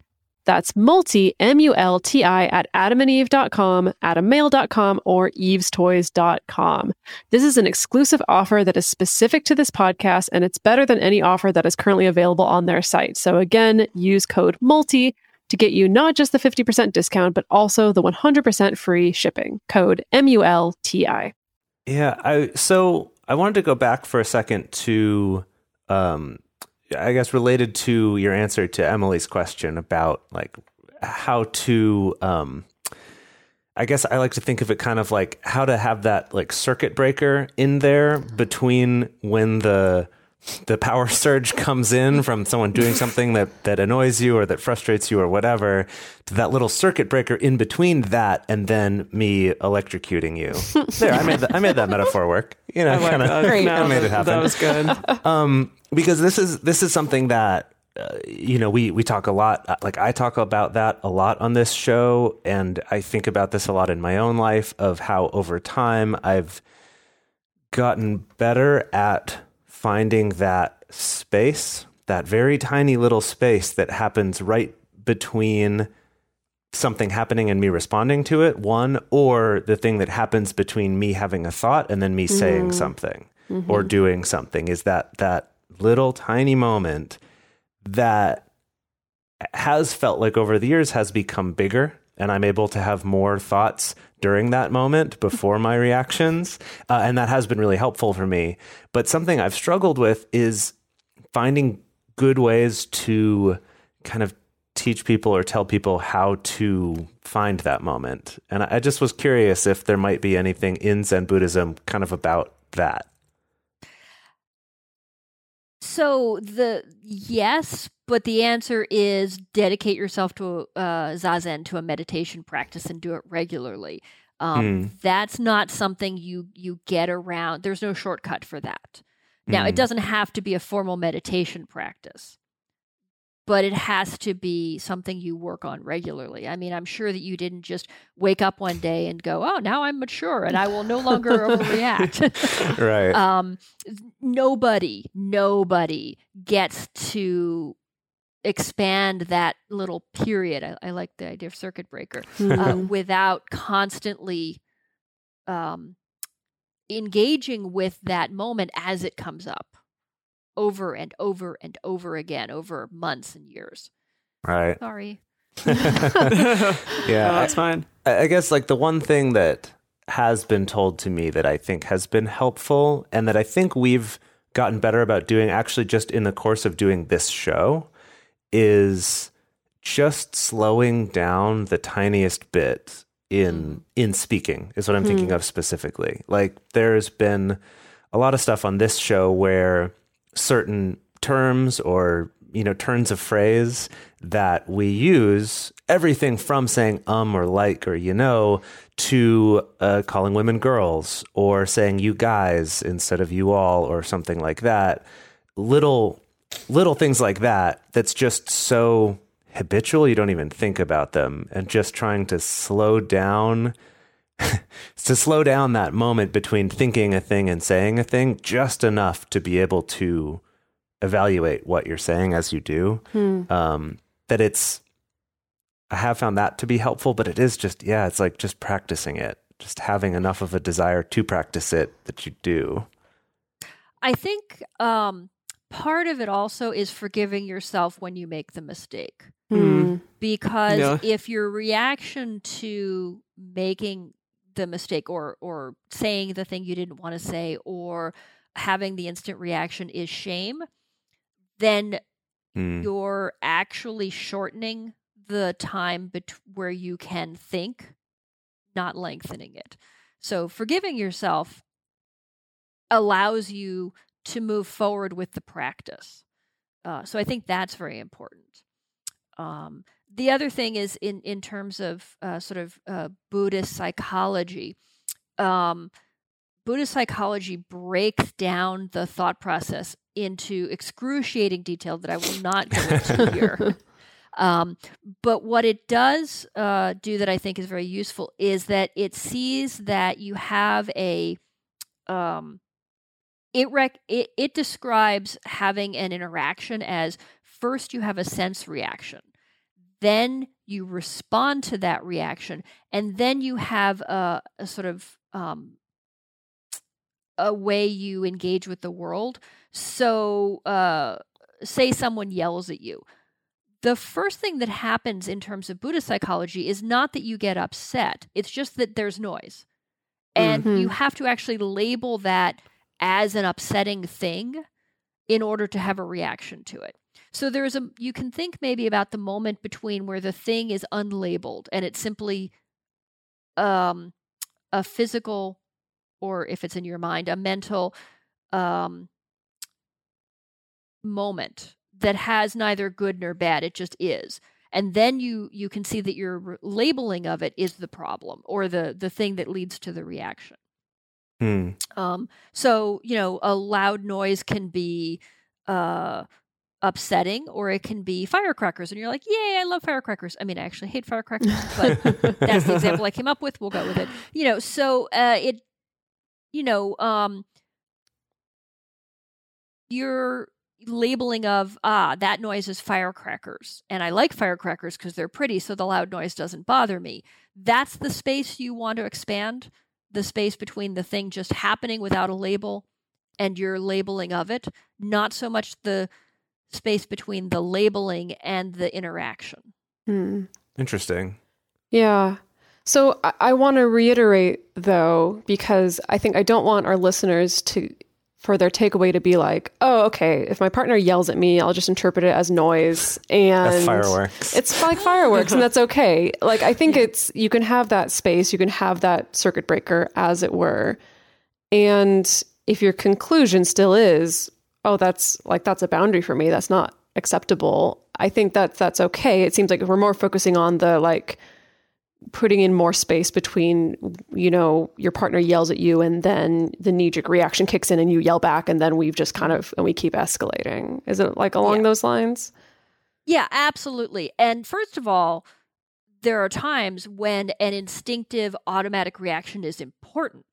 That's multi, M-U-L-T-I, at adamandeve.com, adammail.com, or evestoys.com. This is an exclusive offer that is specific to this podcast, and it's better than any offer that is currently available on their site. So again, use code MULTI to get you not just the 50% discount, but also the 100% free shipping. Code MULTI. Yeah, so I wanted to go back for a second to, I guess, related to your answer to Emily's question about like how to, I guess I like to think of it kind of like how to have that like circuit breaker in there between when the power surge comes in from someone doing something that annoys you or that frustrates you or whatever, to that little circuit breaker in between that and then me electrocuting you. There, I made that metaphor work. You know, I made it happen. That was good. Because this is something that we talk a lot. Like I talk about that a lot on this show, and I think about this a lot in my own life of how over time I've gotten better at finding that space, that very tiny little space that happens right between something happening and me responding to it, one, or the thing that happens between me having a thought and then me saying something or doing something, is that little tiny moment that has felt like over the years has become bigger, and I'm able to have more thoughts during that moment before my reactions. And that has been really helpful for me. But something I've struggled with is finding good ways to kind of teach people or tell people how to find that moment. And I just was curious if there might be anything in Zen Buddhism kind of about that. So yes, but the answer is dedicate yourself to zazen, to a meditation practice, and do it regularly. That's not something you get around. There's no shortcut for that. Now, it doesn't have to be a formal meditation practice, but it has to be something you work on regularly. I mean, I'm sure that you didn't just wake up one day and go, oh, now I'm mature and I will no longer overreact. Right. Nobody gets to expand that little period. I like the idea of circuit breaker without constantly engaging with that moment as it comes up over and over and over again over months and years. Right. Sorry. Yeah, that's fine. I guess like the one thing that has been told to me that I think has been helpful and that I think we've gotten better about doing actually just in the course of doing this show is just slowing down the tiniest bit in speaking is what I'm thinking of specifically. Like there's been a lot of stuff on this show where certain terms or, turns of phrase that we use, everything from saying or like or to calling women girls or saying you guys instead of you all or something like that. Little things like that that's just so habitual you don't even think about them, and just trying to slow down that moment between thinking a thing and saying a thing just enough to be able to evaluate what you're saying as you do. I have found that to be helpful, but it is just, it's like just practicing it, just having enough of a desire to practice it that you do. I think part of it also is forgiving yourself when you make the mistake. Because if your reaction to making the mistake or saying the thing you didn't want to say or having the instant reaction is shame, then you're actually shortening the time where you can think, not lengthening it. So forgiving yourself allows you to move forward with the practice. So I think that's very important. The other thing is in terms of Buddhist psychology. Buddhist psychology breaks down the thought process into excruciating detail that I will not go into here. But what it does do that I think is very useful is that it sees that you have it describes having an interaction as first you have a sense reaction. then you respond to that reaction, and then you have a sort of a way you engage with the world. So say someone yells at you. The first thing that happens in terms of Buddhist psychology is not that you get upset. It's just that there's noise. And you have to actually label that as an upsetting thing in order to have a reaction to it. So you can think maybe about the moment between where the thing is unlabeled and it's simply a physical, or if it's in your mind, a mental moment that has neither good nor bad. It just is. And then you can see that your labeling of it is the problem, or the thing that leads to the reaction. So, a loud noise can be upsetting, or it can be firecrackers. And you're like, yay, I love firecrackers. I mean, I actually hate firecrackers, but that's the example I came up with. We'll go with it. Your labeling of, that noise is firecrackers. And I like firecrackers because they're pretty, so the loud noise doesn't bother me. That's the space you want to expand, the space between the thing just happening without a label and your labeling of it, not so much the space between the labeling and the interaction. Interesting. Yeah. So I want to reiterate, though, because I think I don't want our listeners for their takeaway to be like, oh, okay, if my partner yells at me, I'll just interpret it as noise. And that's fireworks. It's like fireworks, and that's okay. Like, I think you can have that space, you can have that circuit breaker, as it were. And if your conclusion still is, oh, that's a boundary for me, that's not acceptable, I think that's okay. It seems like if we're more focusing on the putting in more space between, your partner yells at you and then the knee-jerk reaction kicks in and you yell back, and then we've just and we keep escalating. Is it along those lines? Yeah, absolutely. And first of all, there are times when an instinctive automatic reaction is important.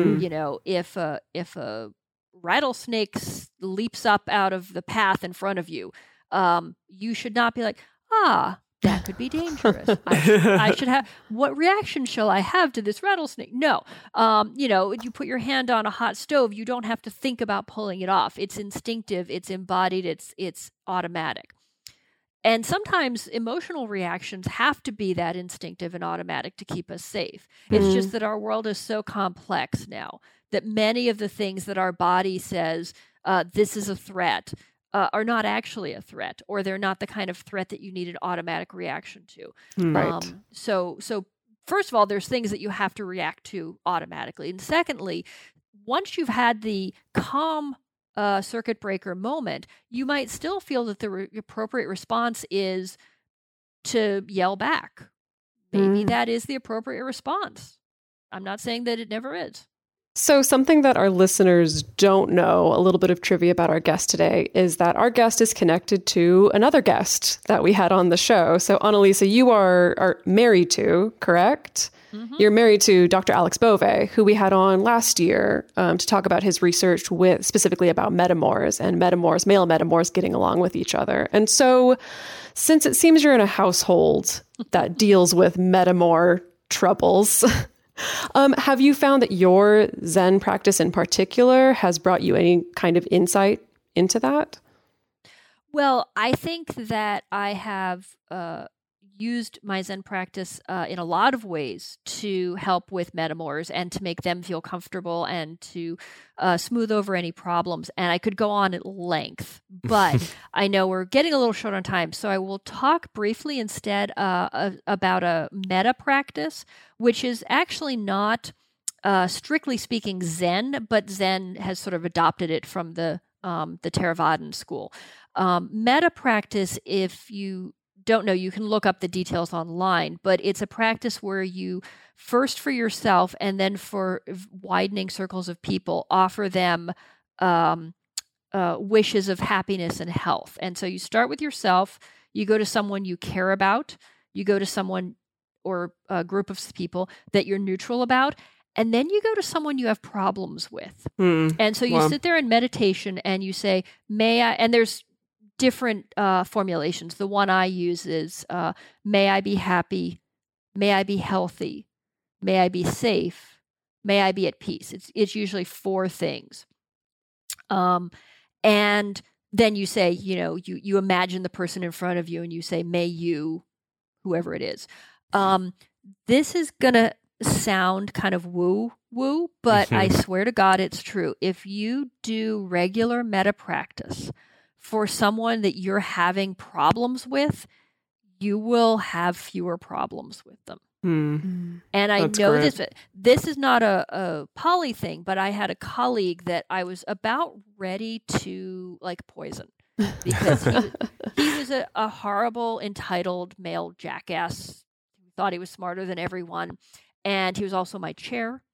If a rattlesnake leaps up out of the path in front of you, you should not be like, that could be dangerous. I should have, what reaction shall I have to this rattlesnake? No. You put your hand on a hot stove, you don't have to think about pulling it off. It's instinctive, it's embodied, it's automatic. And sometimes emotional reactions have to be that instinctive and automatic to keep us safe. It's just that our world is so complex now that many of the things that our body says, this is a threat, are not actually a threat, or they're not the kind of threat that you need an automatic reaction to. Right. So first of all, there's things that you have to react to automatically. And secondly, once you've had the calm circuit breaker moment, you might still feel that the appropriate response is to yell back. Maybe that is the appropriate response. I'm not saying that it never is. So something that our listeners don't know, a little bit of trivia about our guest today, is that our guest is connected to another guest that we had on the show. So Annalisa, you are married to, correct? Mm-hmm. You're married to Dr. Alex Bove, who we had on last year to talk about his research specifically about metamors and male metamors getting along with each other. And so since it seems you're in a household that deals with metamor troubles, have you found that your Zen practice in particular has brought you any kind of insight into that? Well, I think that I have used my Zen practice in a lot of ways to help with metamors and to make them feel comfortable and to smooth over any problems. And I could go on at length, but I know we're getting a little short on time. So I will talk briefly instead about a metta practice, which is actually not, strictly speaking, Zen, but Zen has sort of adopted it from the Theravadan school. Metta practice, if you don't know, you can look up the details online, but it's a practice where you first for yourself and then for widening circles of people offer them wishes of happiness and health. And so you start with yourself, you go to someone you care about, you go to someone or a group of people that you're neutral about, and then you go to someone you have problems with. And so you sit there in meditation and you say, may I, and there's different formulations. The one I use is may I be happy, may I be healthy, may I be safe, may I be at peace. It's usually 4 things. And then you say, you imagine the person in front of you and you say, may you, whoever it is. This is going to sound kind of woo, but I swear to God, it's true. If you do regular metta practice for someone that you're having problems with, you will have fewer problems with them. And I know this is not a poly thing, but I had a colleague that I was about ready to poison because he was a horrible, entitled male jackass. He thought he was smarter than everyone. And he was also my chair.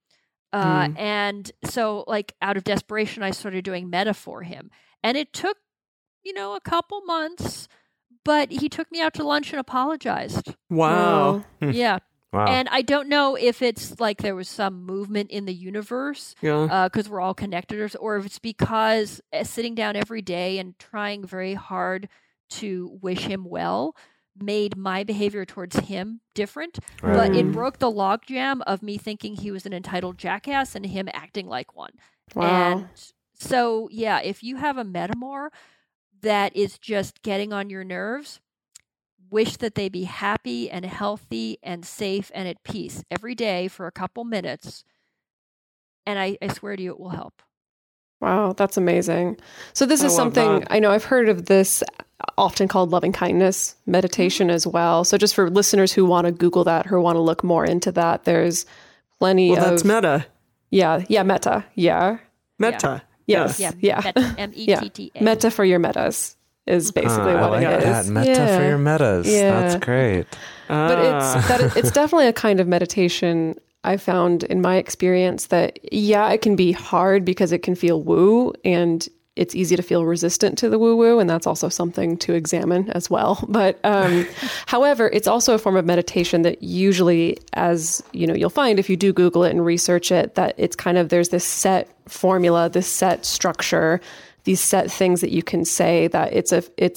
And so out of desperation, I started doing metta for him. And it took, a couple months, but he took me out to lunch and apologized. Wow. Yeah. Wow. And I don't know if it's there was some movement in the universe because we're all connected, or if it's because sitting down every day and trying very hard to wish him well made my behavior towards him different. Right. But it broke the logjam of me thinking he was an entitled jackass and him acting like one. Wow. And so, if you have a metamor that is just getting on your nerves, wish that they be happy and healthy and safe and at peace every day for a couple minutes. And I swear to you, it will help. Wow, that's amazing. So this is something, I know I've heard of this often called loving kindness meditation as well. So just for listeners who want to Google that, who want to look more into that, there's plenty of... that's metta. Yeah, metta. Yeah. Metta. Yes. Yeah. Yeah. Metta, M-E-T-T-A. Metta for your metas is basically I what like it that. is. Metta for your metas. Yeah. That's great. But it's definitely a kind of meditation I found in my experience that, it can be hard because it can feel woo, and it's easy to feel resistant to the woo-woo, and that's also something to examine as well. But however, it's also a form of meditation that usually, as you'll find if you do Google it and research it, that it's kind of, there's this set formula, this set structure, these set things that you can say, that it's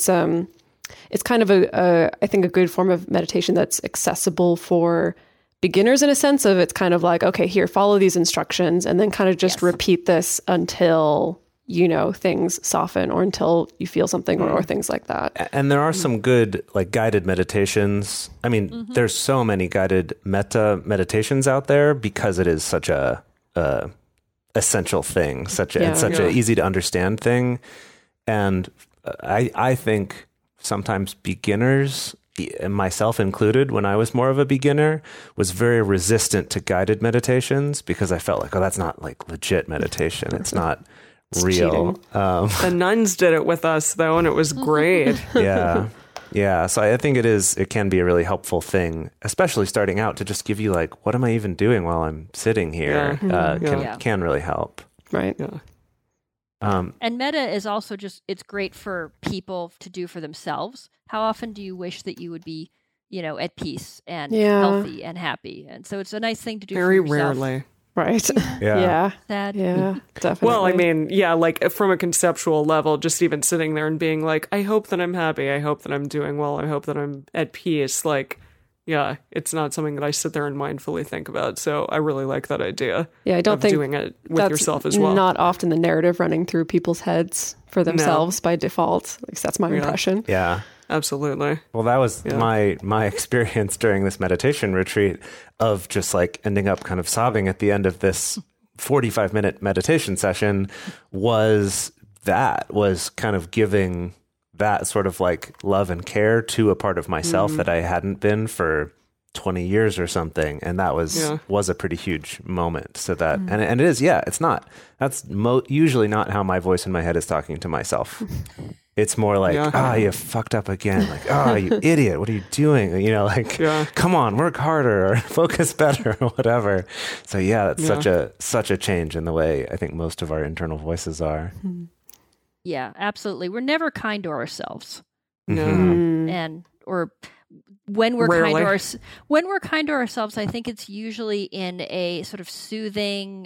kind of I think a good form of meditation that's accessible for beginners, in a sense of, it's kind of okay, here, follow these instructions, and then kind of just repeat this until things soften, or until you feel something, or things like that. And there are some good guided meditations. I mean, there's so many guided metta meditations out there because it is such a essential thing, such a easy to understand thing. And I think sometimes beginners, myself included, when I was more of a beginner, was very resistant to guided meditations because I felt that's not legit meditation. It's not real. The nuns did it with us though, and it was great. Yeah. So I think it can be a really helpful thing, especially starting out, to just give you what am I even doing while I'm sitting here? Can really help. Right. Yeah. And metta is also it's great for people to do for themselves. How often do you wish that you would be, at peace and healthy and happy? And so it's a nice thing to do Very for yourself. rarely. Right. Yeah. Sad. Yeah, definitely. Well, I mean, from a conceptual level, just even sitting there and being I hope that I'm happy. I hope that I'm doing well. I hope that I'm at peace. It's not something that I sit there and mindfully think about. So I really like that idea. Yeah, I don't think doing it with yourself as well. Not often the narrative running through people's heads for themselves by default. At least that's my impression. Yeah. Absolutely. Well, that was my experience during this meditation retreat, of just ending up kind of sobbing at the end of this 45-minute meditation session, was kind of giving that sort of love and care to a part of myself that I hadn't been for 20 years or something. And that was a pretty huge moment. So that, and it is, it's not, that's usually not how my voice in my head is talking to myself. It's more you fucked up again. You idiot. What are you doing? Come on, work harder or focus better or whatever. So that's such a change in the way I think most of our internal voices are. Yeah, absolutely. We're never kind to ourselves. No. And, or when we're kind to ourselves, I think it's usually in a sort of soothing,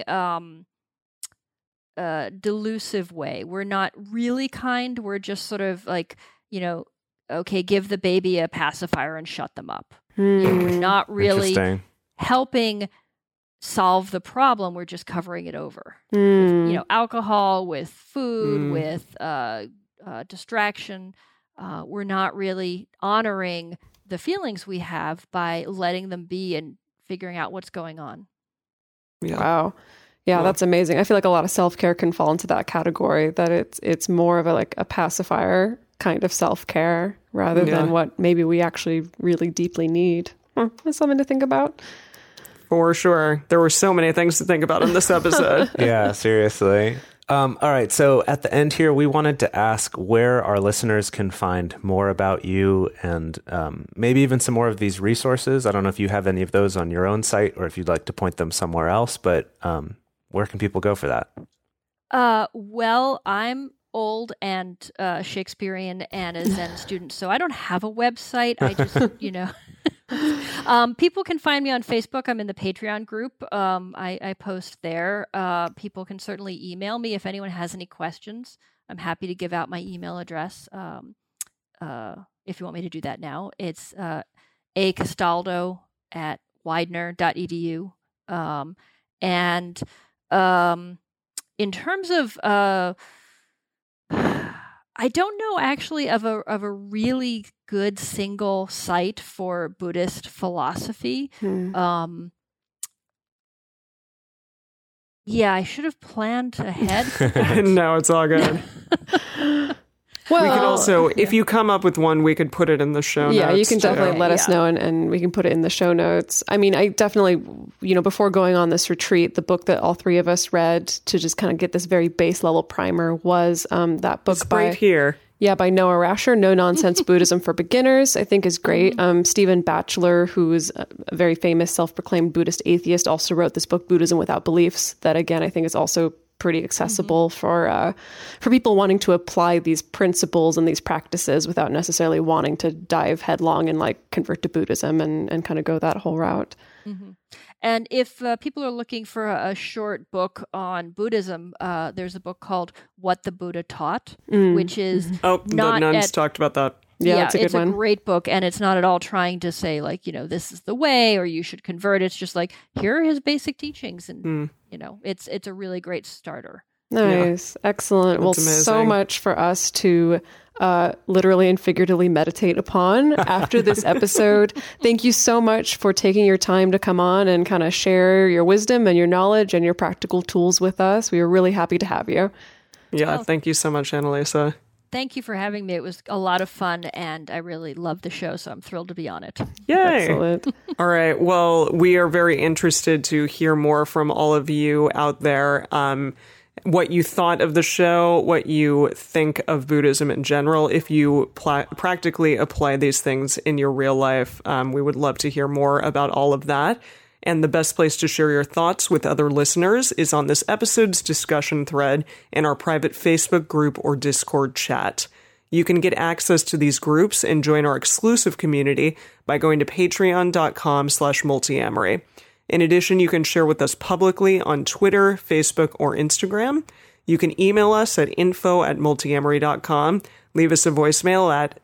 delusive way. We're not really kind. We're just sort of okay, give the baby a pacifier and shut them up. We're not really helping solve the problem. We're just covering it over. With, alcohol, with food, with distraction. We're not really honoring the feelings we have by letting them be and figuring out what's going on. Yeah. Wow. Yeah, that's amazing. I feel like a lot of self-care can fall into that category, that it's more of a pacifier kind of self-care rather than what maybe we actually really deeply need. That's something to think about. For sure. There were so many things to think about in this episode. Yeah, seriously. All right. So at the end here, we wanted to ask where our listeners can find more about you and maybe even some more of these resources. I don't know if you have any of those on your own site or if you'd like to point them somewhere else, but where can people go for that? Well, I'm old and Shakespearean and a Zen student, so I don't have a website. I just, people can find me on Facebook. I'm in the Patreon group. I post there. People can certainly email me if anyone has any questions. I'm happy to give out my email address. If you want me to do that now, it's acastaldo@widener.edu. And in terms of I don't know actually of a really good single site for Buddhist philosophy. Yeah, I should have planned ahead. No, it's all good. Well, we could also, if you come up with one, we could put it in the show notes. Yeah, you can definitely let us know and we can put it in the show notes. I mean, I definitely, before going on this retreat, the book that all three of us read to just kind of get this very base level primer was that book right here. Yeah, by Noah Rasher, No Nonsense Buddhism for Beginners, I think is great. Stephen Batchelor, who is a very famous self-proclaimed Buddhist atheist, also wrote this book, Buddhism Without Beliefs, that again, I think is also pretty accessible for people wanting to apply these principles and these practices without necessarily wanting to dive headlong and convert to Buddhism and kind of go that whole route. Mm-hmm. And if people are looking for a short book on Buddhism, there's a book called What the Buddha Taught, which is the nuns talked about that. Yeah, it's a great book, and it's not at all trying to say this is the way or you should convert. It's just here are his basic teachings, and it's a really great starter. Nice, excellent. That's amazing. So much for us to literally and figuratively meditate upon after this episode. Thank you so much for taking your time to come on and kind of share your wisdom and your knowledge and your practical tools with us. We are really happy to have you. Yeah, thank you so much, Annalisa. Thank you for having me. It was a lot of fun, and I really loved the show, so I'm thrilled to be on it. Yay! Excellent. All right. Well, we are very interested to hear more from all of you out there. What you thought of the show, what you think of Buddhism in general. If you practically apply these things in your real life, we would love to hear more about all of that. And the best place to share your thoughts with other listeners is on this episode's discussion thread in our private Facebook group or Discord chat. You can get access to these groups and join our exclusive community by going to patreon.com/multiamory. In addition, you can share with us publicly on Twitter, Facebook, or Instagram. You can email us at info@multiamory.com. Leave us a voicemail at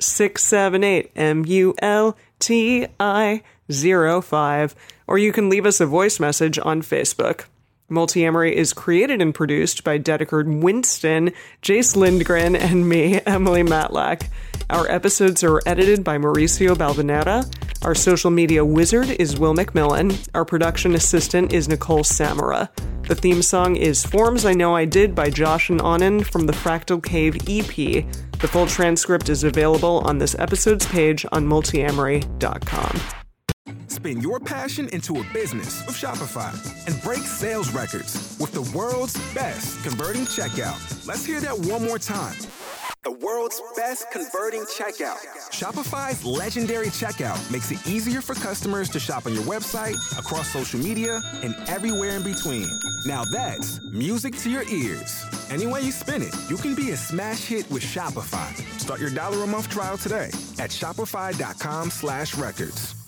678-MULTI-05, or you can leave us a voice message on Facebook. Multiamory is created and produced by Dedeker Winston, Jace Lindgren, and me, Emily Matlack. Our episodes are edited by Mauricio Balvanera. Our social media wizard is Will McMillan. Our production assistant is Nicole Samara. The theme song is Forms I Know I Did by Josh and Anand from the Fractal Cave EP. The full transcript is available on this episode's page on multiamory.com. Spin your passion into a business with Shopify and break sales records with the world's best converting checkout. Let's hear that one more time. The world's best converting checkout. Shopify's legendary checkout makes it easier for customers to shop on your website, across social media, and everywhere in between. Now that's music to your ears. Any way you spin it, you can be a smash hit with Shopify. Start your $1 a month trial today at shopify.com/records.